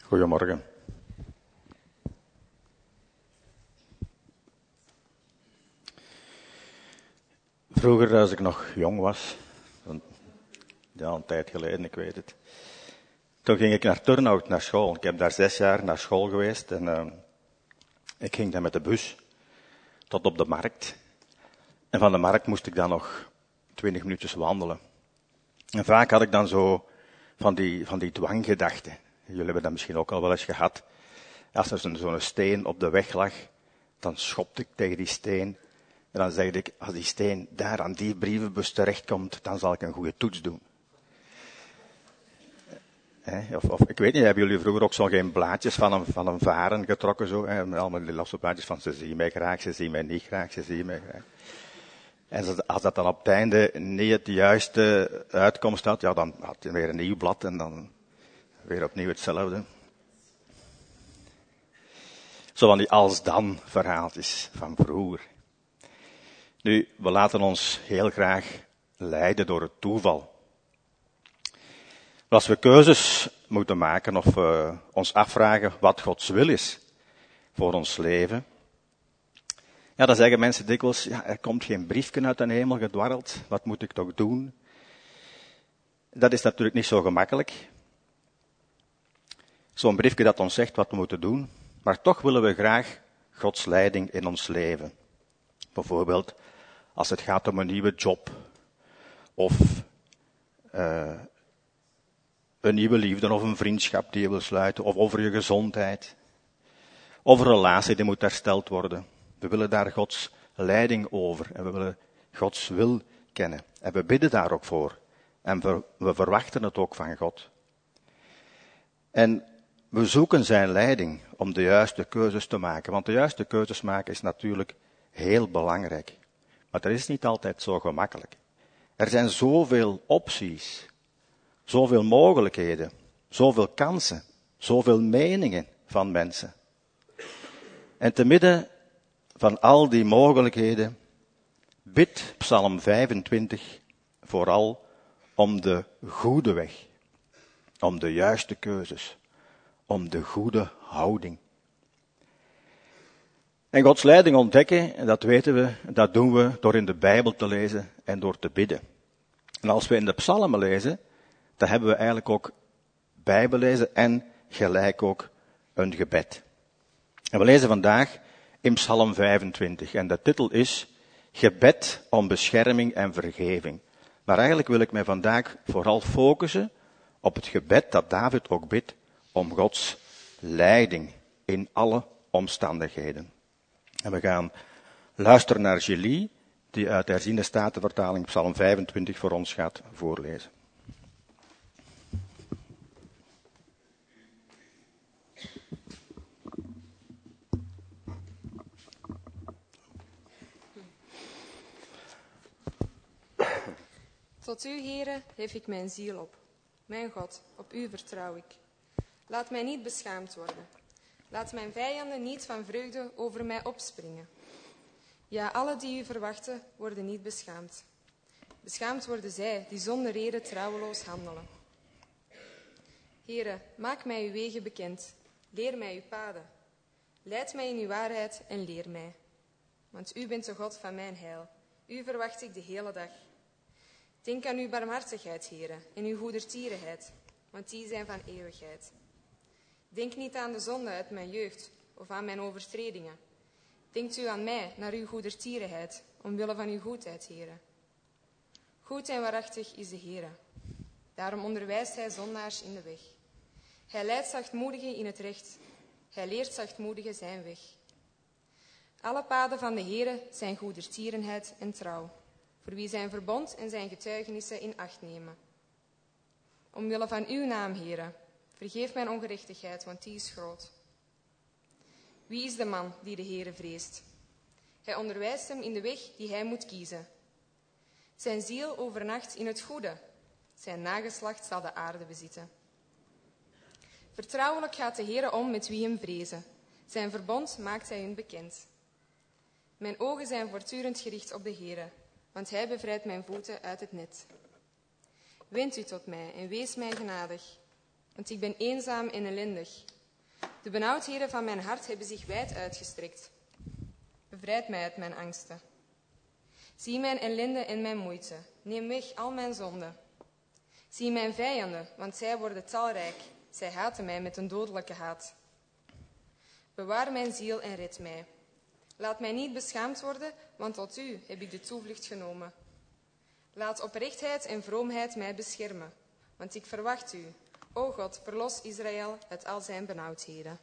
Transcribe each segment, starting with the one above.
Goedemorgen. Vroeger, als ik nog jong was, een tijd geleden, ik weet het, toen ging ik naar Turnhout, naar school. Ik heb daar 6 jaar naar school geweest en ik ging dan met de bus tot op de markt. En van de markt moest ik dan nog 20 minuutjes wandelen. En vaak had ik dan zo van die dwanggedachten. Jullie hebben dat misschien ook al wel eens gehad. Als er zo'n steen op de weg lag, dan schopte ik tegen die steen. En dan zei ik, als die steen daar aan die brievenbus terechtkomt, dan zal ik een goede toets doen. Of ik weet niet, hebben jullie vroeger ook zo geen blaadjes van een varen getrokken? Zo, allemaal die losse blaadjes van ze zien mij graag, ze zien mij niet graag, ze zien mij graag. En als dat dan op het einde niet het juiste uitkomst had, ja, dan had je weer een nieuw blad en dan weer opnieuw hetzelfde. Zo van die als-dan verhaaltjes van vroeger. Nu, we laten ons heel graag leiden door het toeval. Maar als we keuzes moeten maken of ons afvragen wat Gods wil is voor ons leven, ja, dan zeggen mensen dikwijls, ja, er komt geen briefje uit de hemel gedwarreld, wat moet ik toch doen? Dat is natuurlijk niet zo gemakkelijk. Zo'n briefje dat ons zegt wat we moeten doen, maar toch willen we graag Gods leiding in ons leven. Bijvoorbeeld als het gaat om een nieuwe job, of een nieuwe liefde, of een vriendschap die je wil sluiten, of over je gezondheid, of een relatie die moet hersteld worden. We willen daar Gods leiding over en we willen Gods wil kennen. En we bidden daar ook voor. En we verwachten het ook van God. En we zoeken zijn leiding om de juiste keuzes te maken. Want de juiste keuzes maken is natuurlijk heel belangrijk. Maar dat is niet altijd zo gemakkelijk. Er zijn zoveel opties, zoveel mogelijkheden, zoveel kansen, zoveel meningen van mensen. En te midden van al die mogelijkheden bidt Psalm 25 vooral om de goede weg, om de juiste keuzes, om de goede houding. En Gods leiding ontdekken, dat weten we, dat doen we door in de Bijbel te lezen en door te bidden. En als we in de psalmen lezen, dan hebben we eigenlijk ook Bijbellezen en gelijk ook een gebed. En we lezen vandaag in Psalm 25 en de titel is Gebed om bescherming en vergeving. Maar eigenlijk wil ik mij vandaag vooral focussen op het gebed dat David ook bidt om Gods leiding in alle omstandigheden. En we gaan luisteren naar Julie, die uit de herziene statenvertaling Psalm 25 voor ons gaat voorlezen. Tot u, Heere, hef ik mijn ziel op. Mijn God, op u vertrouw ik. Laat mij niet beschaamd worden. Laat mijn vijanden niet van vreugde over mij opspringen. Ja, alle die u verwachten, worden niet beschaamd. Beschaamd worden zij die zonder reden trouweloos handelen. Heere, maak mij uw wegen bekend. Leer mij uw paden. Leid mij in uw waarheid en leer mij. Want u bent de God van mijn heil. U verwacht ik de hele dag. Denk aan uw barmhartigheid, Heere, en uw goedertierenheid, want die zijn van eeuwigheid. Denk niet aan de zonde uit mijn jeugd of aan mijn overtredingen. Denkt u aan mij, naar uw goedertierenheid, omwille van uw goedheid, Heere. Goed en waarachtig is de Heere. Daarom onderwijst hij zondaars in de weg. Hij leidt zachtmoedigen in het recht. Hij leert zachtmoedigen zijn weg. Alle paden van de Heere zijn goedertierenheid en trouw, voor wie zijn verbond en zijn getuigenissen in acht nemen. Omwille van uw naam, Heere, vergeef mijn ongerechtigheid, want die is groot. Wie is de man die de Heere vreest? Hij onderwijst hem in de weg die hij moet kiezen. Zijn ziel overnacht in het goede. Zijn nageslacht zal de aarde bezitten. Vertrouwelijk gaat de Heere om met wie hem vrezen. Zijn verbond maakt hij hun bekend. Mijn ogen zijn voortdurend gericht op de Heere, want hij bevrijdt mijn voeten uit het net. Wend u tot mij en wees mij genadig, want ik ben eenzaam en ellendig. De benauwdheden van mijn hart hebben zich wijd uitgestrekt. Bevrijd mij uit mijn angsten. Zie mijn ellende en mijn moeite. Neem weg al mijn zonden. Zie mijn vijanden, want zij worden talrijk. Zij haten mij met een dodelijke haat. Bewaar mijn ziel en red mij. Laat mij niet beschaamd worden, want tot u heb ik de toevlucht genomen. Laat oprechtheid en vroomheid mij beschermen, want ik verwacht u. O God, verlos Israël uit al zijn benauwdheden.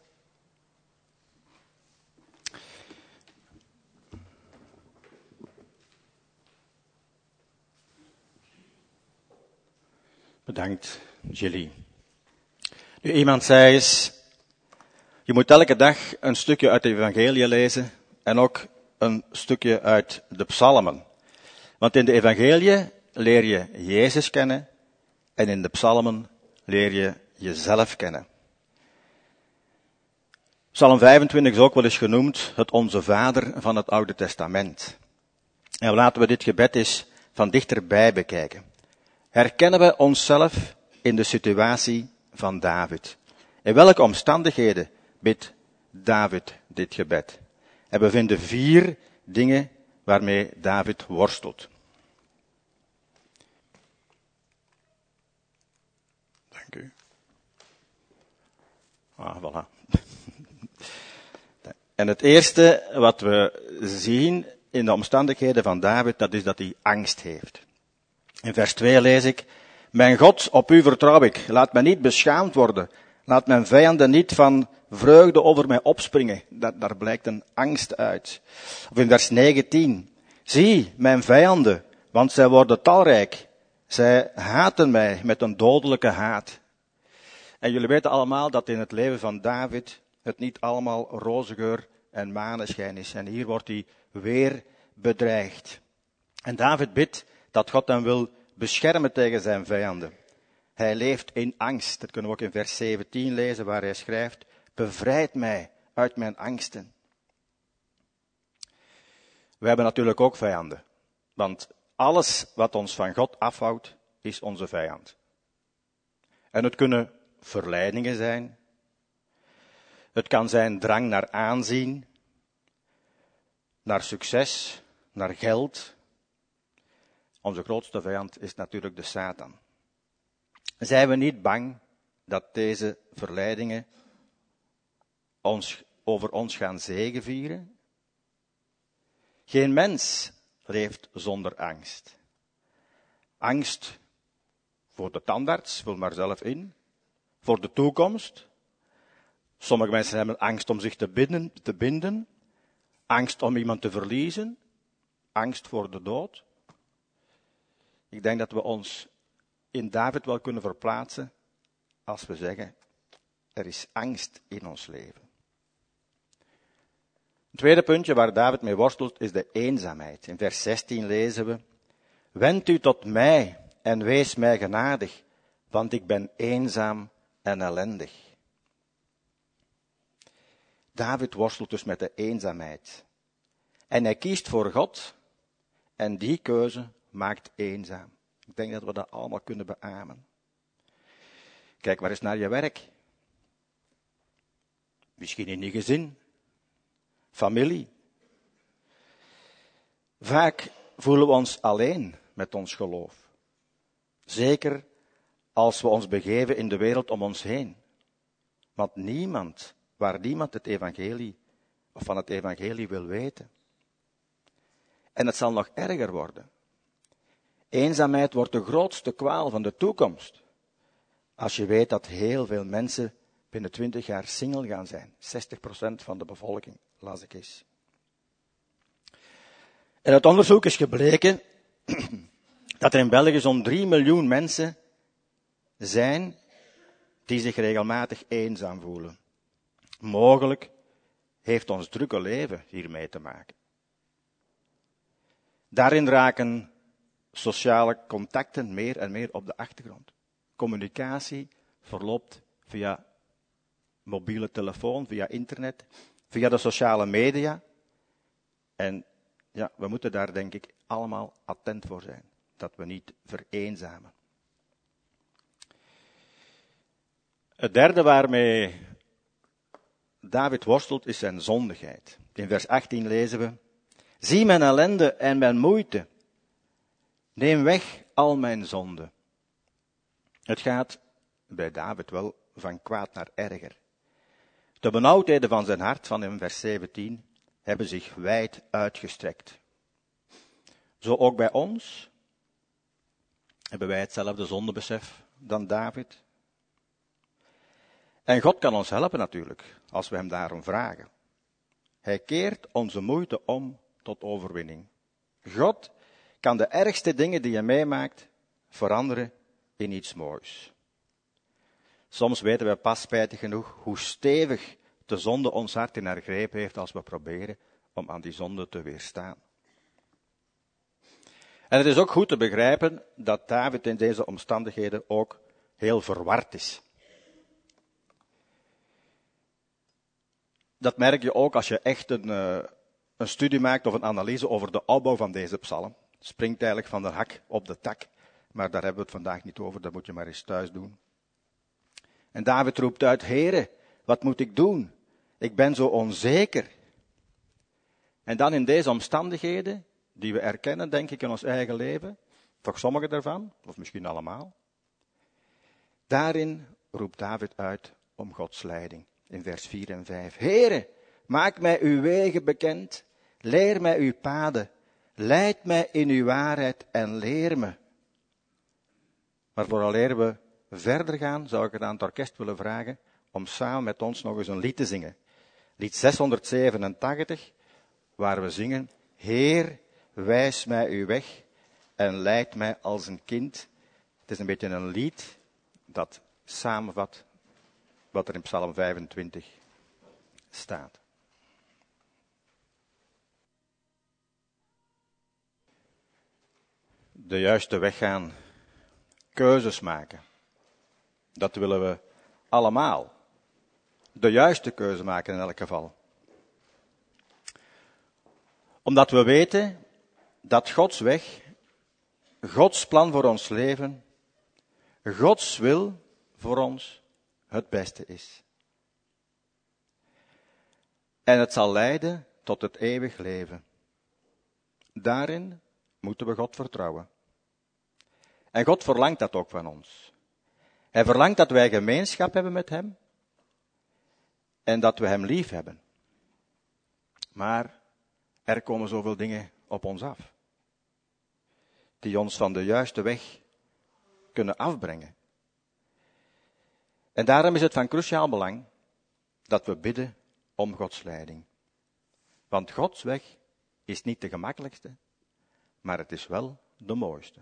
Bedankt, Julie. Nu, iemand zei eens, je moet elke dag een stukje uit de evangelie lezen en ook een stukje uit de psalmen. Want in de evangelie leer je Jezus kennen en in de psalmen leer je jezelf kennen. Psalm 25 is ook wel eens genoemd het Onze Vader van het Oude Testament. En laten we dit gebed eens van dichterbij bekijken. Herkennen we onszelf in de situatie van David? In welke omstandigheden bidt David dit gebed? En we vinden 4 dingen waarmee David worstelt. Dank u. Voilà. En het eerste wat we zien in de omstandigheden van David, dat is dat hij angst heeft. In vers 2 lees ik, mijn God, op u vertrouw ik. Laat mij niet beschaamd worden. Laat mijn vijanden niet van vreugde over mij opspringen. Daar blijkt een angst uit. Of in vers 19. Zie, mijn vijanden, want zij worden talrijk. Zij haten mij met een dodelijke haat. En jullie weten allemaal dat in het leven van David het niet allemaal roze geur en maneschijn is. En hier wordt hij weer bedreigd. En David bidt dat God hem wil beschermen tegen zijn vijanden. Hij leeft in angst. Dat kunnen we ook in vers 17 lezen, waar hij schrijft, bevrijd mij uit mijn angsten. We hebben natuurlijk ook vijanden. Want alles wat ons van God afhoudt, is onze vijand. En het kunnen verleidingen zijn. Het kan zijn drang naar aanzien, naar succes, naar geld. Onze grootste vijand is natuurlijk de Satan. Zijn we niet bang dat deze verleidingen over ons gaan zegevieren? Geen mens leeft zonder angst. Angst voor de tandarts, vul maar zelf in. Voor de toekomst. Sommige mensen hebben angst om zich te binden. Angst om iemand te verliezen. Angst voor de dood. Ik denk dat we ons in David wel kunnen verplaatsen als we zeggen, er is angst in ons leven. Het tweede puntje waar David mee worstelt is de eenzaamheid. In vers 16 lezen we, wend u tot mij en wees mij genadig, want ik ben eenzaam en ellendig. David worstelt dus met de eenzaamheid. En hij kiest voor God en die keuze maakt eenzaam. Ik denk dat we dat allemaal kunnen beamen. Kijk maar eens naar je werk. Misschien in je gezin. Familie. Vaak voelen we ons alleen met ons geloof. Zeker als we ons begeven in de wereld om ons heen. Want niemand het evangelie of van het evangelie wil weten. En het zal nog erger worden. Eenzaamheid wordt de grootste kwaal van de toekomst. Als je weet dat heel veel mensen binnen 20 jaar single gaan zijn. 60% van de bevolking, las ik eens. En uit onderzoek is gebleken dat er in België zo'n 3 miljoen mensen zijn die zich regelmatig eenzaam voelen. Mogelijk heeft ons drukke leven hiermee te maken. Daarin raken sociale contacten meer en meer op de achtergrond. Communicatie verloopt via mobiele telefoon, via internet, via de sociale media. En ja, we moeten daar denk ik allemaal attent voor zijn, dat we niet vereenzamen. Het derde waarmee David worstelt is zijn zondigheid. In vers 18 lezen we: zie mijn ellende en mijn moeite. Neem weg al mijn zonden. Het gaat bij David wel van kwaad naar erger. De benauwdheden van zijn hart, van in vers 17, hebben zich wijd uitgestrekt. Zo ook bij ons. Hebben wij hetzelfde zondebesef dan David? En God kan ons helpen natuurlijk, als we hem daarom vragen. Hij keert onze moeite om tot overwinning. God kan de ergste dingen die je meemaakt veranderen in iets moois. Soms weten we pas spijtig genoeg hoe stevig de zonde ons hart in haar greep heeft als we proberen om aan die zonde te weerstaan. En het is ook goed te begrijpen dat David in deze omstandigheden ook heel verward is. Dat merk je ook als je echt een studie maakt of een analyse over de opbouw van deze psalm. Het springt eigenlijk van de hak op de tak, maar daar hebben we het vandaag niet over, dat moet je maar eens thuis doen. En David roept uit: Heere, wat moet ik doen? Ik ben zo onzeker. En dan in deze omstandigheden, die we erkennen, denk ik, in ons eigen leven, toch sommige daarvan, of misschien allemaal, daarin roept David uit om Gods leiding. In vers 4 en 5. Heere, maak mij uw wegen bekend, leer mij uw paden, leid mij in uw waarheid en leer me. Maar vooraleer we verder gaan, zou ik het aan het orkest willen vragen om samen met ons nog eens een lied te zingen. Lied 687, waar we zingen: Heer, wijs mij uw weg en leid mij als een kind. Het is een beetje een lied dat samenvat wat er in Psalm 25 staat. De juiste weg gaan, keuzes maken. Dat willen we allemaal. De juiste keuze maken in elk geval. Omdat we weten dat Gods weg, Gods plan voor ons leven, Gods wil voor ons het beste is. En het zal leiden tot het eeuwig leven. Daarin moeten we God vertrouwen. En God verlangt dat ook van ons. Hij verlangt dat wij gemeenschap hebben met hem en dat we hem lief hebben. Maar er komen zoveel dingen op ons af, die ons van de juiste weg kunnen afbrengen. En daarom is het van cruciaal belang dat we bidden om Gods leiding. Want Gods weg is niet de gemakkelijkste, maar het is wel de mooiste.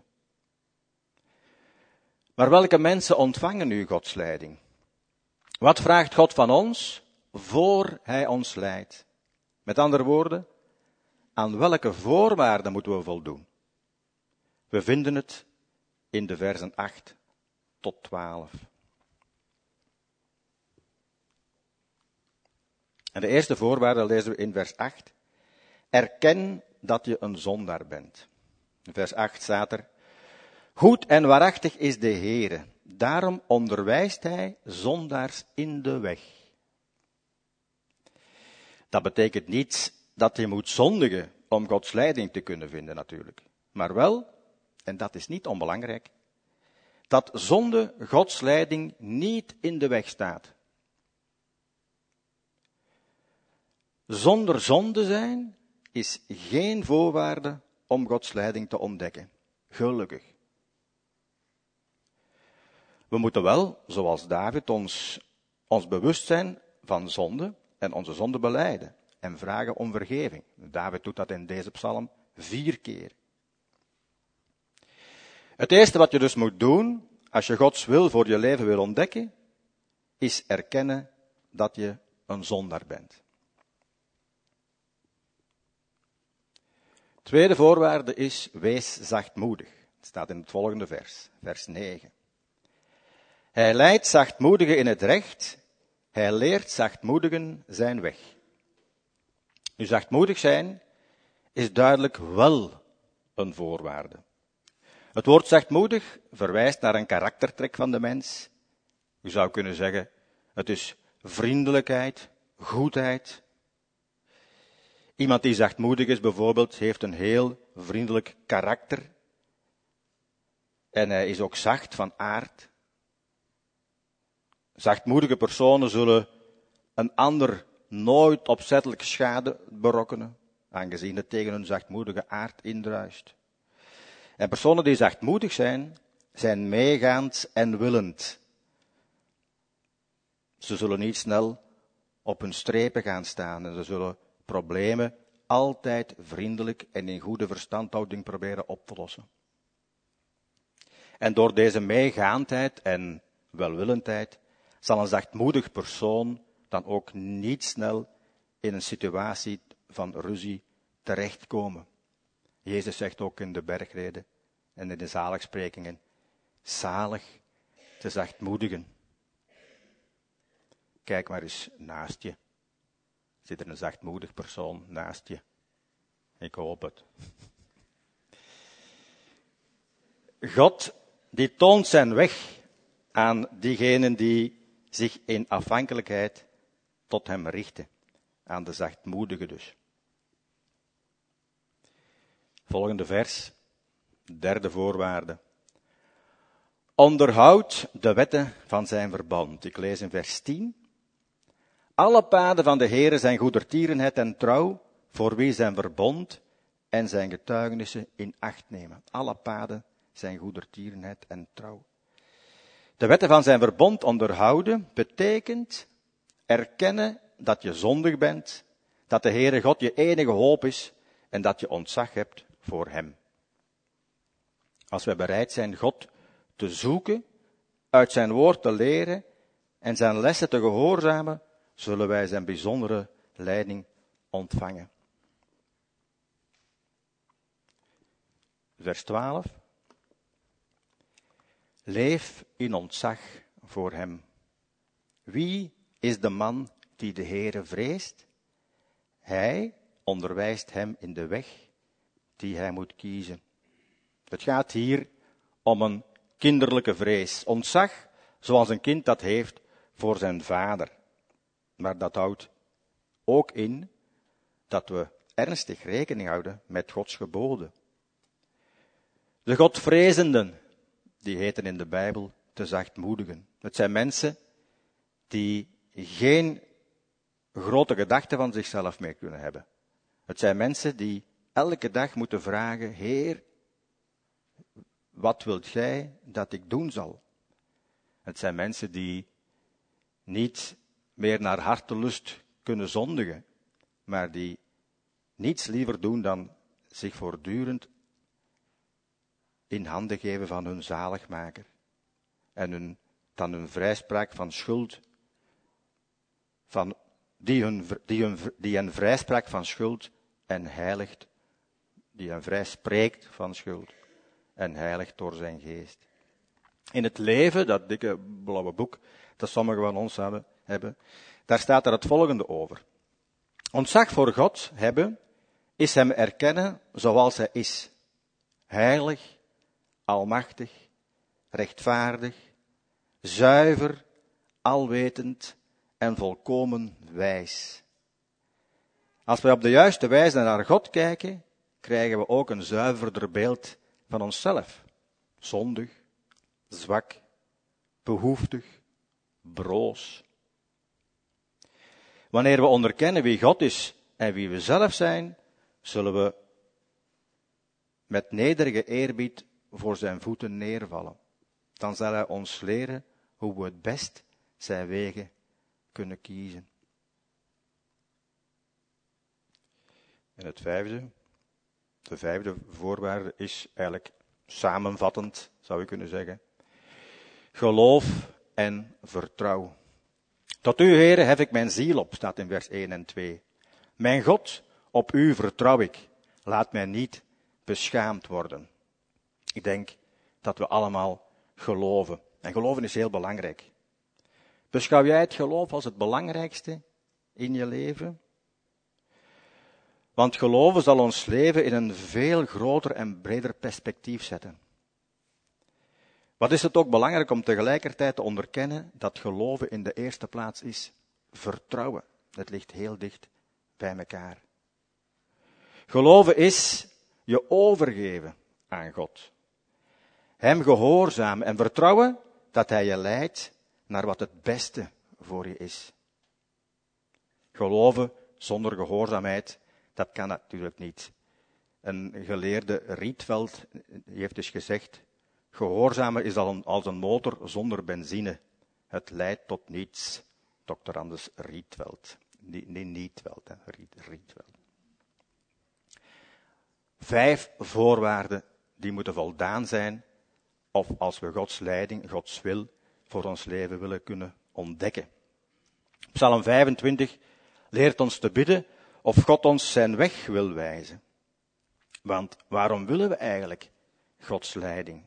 Maar welke mensen ontvangen nu Gods leiding? Wat vraagt God van ons voor Hij ons leidt? Met andere woorden, aan welke voorwaarden moeten we voldoen? We vinden het in de versen 8 tot 12. En de eerste voorwaarde lezen we in vers 8. Erken dat je een zondaar bent. In vers 8 staat er: goed en waarachtig is de Heere, daarom onderwijst Hij zondaars in de weg. Dat betekent niet dat je moet zondigen om Gods leiding te kunnen vinden natuurlijk. Maar wel, en dat is niet onbelangrijk, dat zonde Gods leiding niet in de weg staat. Zonder zonde zijn is geen voorwaarde om Gods leiding te ontdekken. Gelukkig. We moeten wel, zoals David, ons bewust zijn van zonde en onze zonde belijden en vragen om vergeving. David doet dat in deze psalm 4 keer. Het eerste wat je dus moet doen, als je Gods wil voor je leven wil ontdekken, is erkennen dat je een zondaar bent. Tweede voorwaarde is: wees zachtmoedig. Het staat in het volgende vers, vers 9. Hij leidt zachtmoedigen in het recht, hij leert zachtmoedigen zijn weg. Nu, zachtmoedig zijn is duidelijk wel een voorwaarde. Het woord zachtmoedig verwijst naar een karaktertrek van de mens. U zou kunnen zeggen, het is vriendelijkheid, goedheid. Iemand die zachtmoedig is bijvoorbeeld, heeft een heel vriendelijk karakter. En hij is ook zacht van aard. Zachtmoedige personen zullen een ander nooit opzettelijk schade berokkenen, aangezien het tegen hun zachtmoedige aard indruist. En personen die zachtmoedig zijn, zijn meegaand en willend. Ze zullen niet snel op hun strepen gaan staan en ze zullen problemen altijd vriendelijk en in goede verstandhouding proberen op te lossen. En door deze meegaandheid en welwillendheid zal een zachtmoedig persoon dan ook niet snel in een situatie van ruzie terechtkomen. Jezus zegt ook in de bergreden en in de zaligsprekingen, zalig de zachtmoedigen. Kijk maar eens naast je. Zit er een zachtmoedig persoon naast je? Ik hoop het. God, die toont zijn weg aan diegenen die zich in afhankelijkheid tot hem richten. Aan de zachtmoedigen dus. Volgende vers, derde voorwaarde. Onderhoud de wetten van zijn verbond. Ik lees in vers 10. Alle paden van de Heere zijn goedertierenheid en trouw, voor wie zijn verbond en zijn getuigenissen in acht nemen. Alle paden zijn goedertierenheid en trouw. De wetten van zijn verbond onderhouden betekent erkennen dat je zondig bent, dat de Heere God je enige hoop is en dat je ontzag hebt voor hem. Als wij bereid zijn God te zoeken, uit zijn woord te leren en zijn lessen te gehoorzamen, zullen wij zijn bijzondere leiding ontvangen. Vers 12. Leef in ontzag voor hem. Wie is de man die de Heere vreest? Hij onderwijst hem in de weg die hij moet kiezen. Het gaat hier om een kinderlijke vrees. Ontzag, zoals een kind dat heeft voor zijn vader. Maar dat houdt ook in dat we ernstig rekening houden met Gods geboden. De Godvrezenden, die heten in de Bijbel de zachtmoedigen. Het zijn mensen die geen grote gedachten van zichzelf meer kunnen hebben. Het zijn mensen die elke dag moeten vragen, Heer, wat wilt gij dat ik doen zal? Het zijn mensen die niet meer naar hartelust kunnen zondigen, maar die niets liever doen dan zich voortdurend in handen geven van hun zaligmaker. En dan hun vrijspraak van schuld, die hen vrijspraak van schuld en heiligt, die hen vrijspreekt van schuld en heiligt door zijn geest. In het leven, dat dikke blauwe boek dat sommigen van ons hebben, daar staat er het volgende over. Ontzag voor God hebben is hem erkennen zoals hij is. Heilig, almachtig, rechtvaardig, zuiver, alwetend en volkomen wijs. Als wij op de juiste wijze naar God kijken, krijgen we ook een zuiverder beeld van onszelf. Zondig, zwak, behoeftig, broos. Wanneer we onderkennen wie God is en wie we zelf zijn, zullen we met nederige eerbied voor zijn voeten neervallen. Dan zal hij ons leren hoe we het best zijn wegen kunnen kiezen. En de vijfde voorwaarde is eigenlijk samenvattend, zou je kunnen zeggen. Geloof en vertrouw. Tot u, Heere, hef ik mijn ziel op, staat in vers 1 en 2. Mijn God, op u vertrouw ik. Laat mij niet beschaamd worden. Ik denk dat we allemaal geloven. En geloven is heel belangrijk. Beschouw jij het geloof als het belangrijkste in je leven? Want geloven zal ons leven in een veel groter en breder perspectief zetten. Wat is het ook belangrijk om tegelijkertijd te onderkennen dat geloven in de eerste plaats is vertrouwen. Het ligt heel dicht bij elkaar. Geloven is je overgeven aan God. Hem gehoorzamen en vertrouwen dat hij je leidt naar wat het beste voor je is. Geloven zonder gehoorzaamheid, dat kan natuurlijk niet. Een geleerde Rietveld heeft dus gezegd, gehoorzamen is als een motor zonder benzine. Het leidt tot niets. Dr. Anders Rietveld. Nietveld, hè. Rietveld. 5 voorwaarden die moeten voldaan zijn, of als we Gods leiding, Gods wil voor ons leven willen kunnen ontdekken. Psalm 25 leert ons te bidden of God ons zijn weg wil wijzen. Want waarom willen we eigenlijk Gods leiding?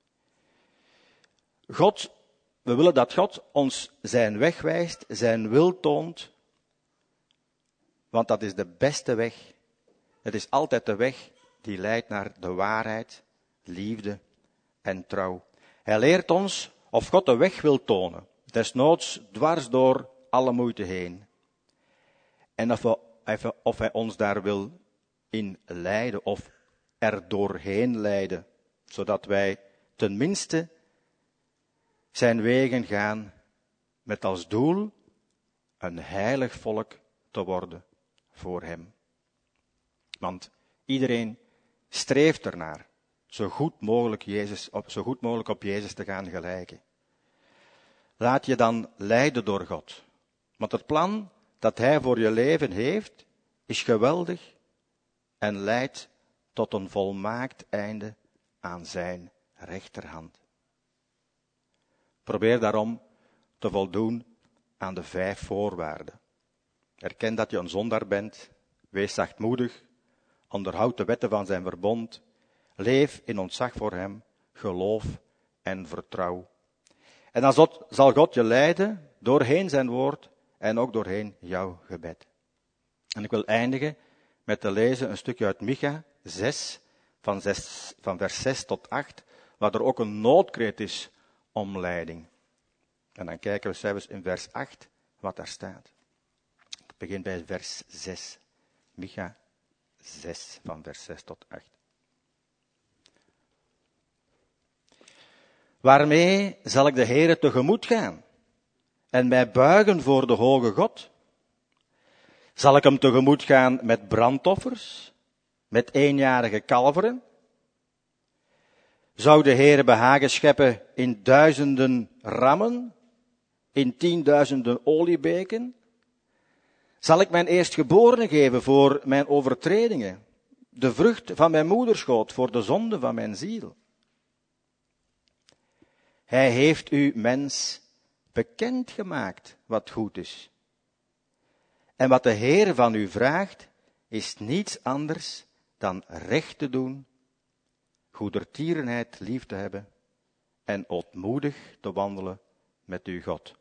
We willen dat God ons zijn weg wijst, zijn wil toont, want dat is de beste weg. Het is altijd de weg die leidt naar de waarheid, liefde en trouw. Hij leert ons of God de weg wil tonen, desnoods dwars door alle moeite heen. En of hij ons daar wil in leiden of er doorheen leiden, zodat wij tenminste zijn wegen gaan met als doel een heilig volk te worden voor hem. Want iedereen streeft ernaar zo goed mogelijk op Jezus te gaan gelijken. Laat je dan leiden door God. Want het plan dat hij voor je leven heeft, is geweldig en leidt tot een volmaakt einde aan zijn rechterhand. Probeer daarom te voldoen aan de 5 voorwaarden. Erken dat je een zondaar bent, wees zachtmoedig, onderhoud de wetten van zijn verbond, leef in ontzag voor hem, geloof en vertrouw. En dan zal God je leiden doorheen zijn woord en ook doorheen jouw gebed. En ik wil eindigen met te lezen een stukje uit Micha 6, van vers 6 tot 8, waar er ook een noodkreet is om leiding. En dan kijken we zelfs in vers 8 wat daar staat. Ik begin bij vers 6. Micha 6, van vers 6 tot 8. Waarmee zal ik de Heere tegemoet gaan en mij buigen voor de hoge God? Zal ik hem tegemoet gaan met brandoffers, met eenjarige kalveren? Zou de Heere behagen scheppen in 1000 rammen, in 10.000 oliebeken? Zal ik mijn eerstgeborene geven voor mijn overtredingen, de vrucht van mijn moederschoot voor de zonde van mijn ziel? Hij heeft u, mens, bekendgemaakt wat goed is. En wat de Heer van u vraagt, is niets anders dan recht te doen, goedertierenheid lief te hebben en ootmoedig te wandelen met uw God.